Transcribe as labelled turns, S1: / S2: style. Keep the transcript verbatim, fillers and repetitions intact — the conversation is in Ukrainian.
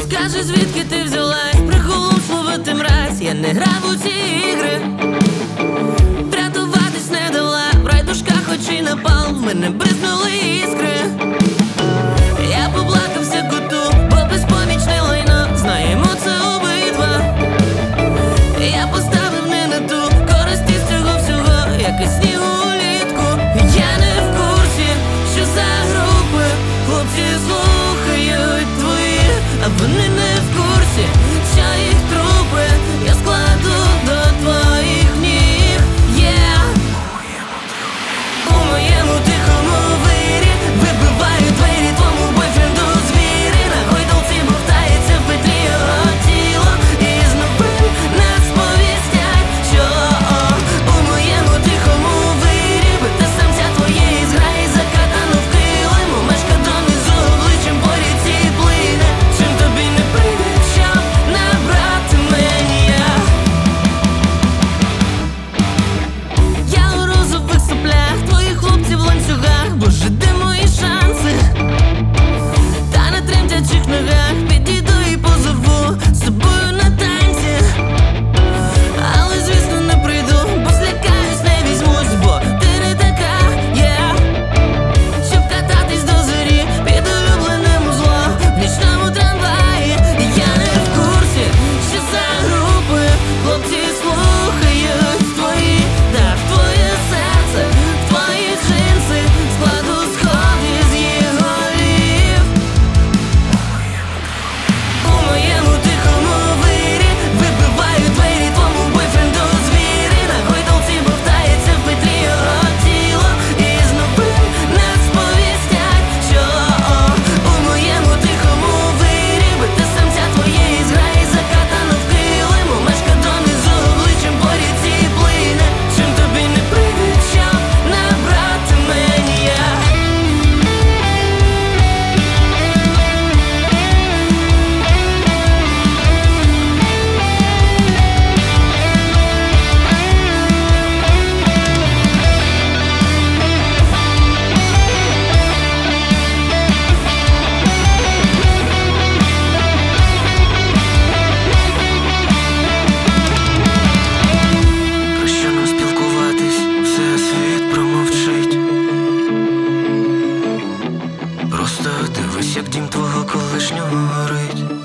S1: Скажи, звідки ти взялась, приголомшувати мразь. Я не грав у ці ігри, врятуватись не дала. В райдушках очі напал, в мене бризнули іскри. Я поплакався коту, бо безпомічне лайно. Знаємо це обидва. Я поставив не на ту користь із цього всього, як і снігу улітку. Я не в курсі, що за групи хлопці слухають твої, а вони не в курсі, що їх трупи я складу до твоїх ніг. Yeah. У моєму тихому вирі вибиваю двері твому бойфренду звірі. На гойдалці бовтається в петлі його тіло, і з новин нас сповістять, що о, у моєму тихому вирі бити самця твоєї зграї закатану в килиму. Мешкадрон із обличчям по ріці плине. Чим тобі не прийде, щоб набрати мені? Я у розових соплях, твої хлопці в ланцюгах. Боже, де мої шанси? Та на тремтячих ногах підійду і позову з собою на танці. Але, звісно, не прийду, бо злякаюсь, не візьмусь, бо ти не така, yeah. Щоб кататись до зорі під улюбленим узлом в нічному трамваї. Я не в курсі, що за групи хлопці слухають твої, та в твоє серце, в твої джинси складу сходи з їх голів. У моєму тихому вирі вибиваю двері твому бойфренду звірі. На гойдалці бовтається в петлі його тіло, і з новин нас сповістять, що о, у моєму тихому вирі бити самця твоєї зграї закатану в килиму. Мешкадрон із обличчям по ріці плине. Чим тобі не прийде, щоб набрати мені? Про що нам спілкуватись, все світ промовчить. Просто дивись, як дім твого колишнього горить.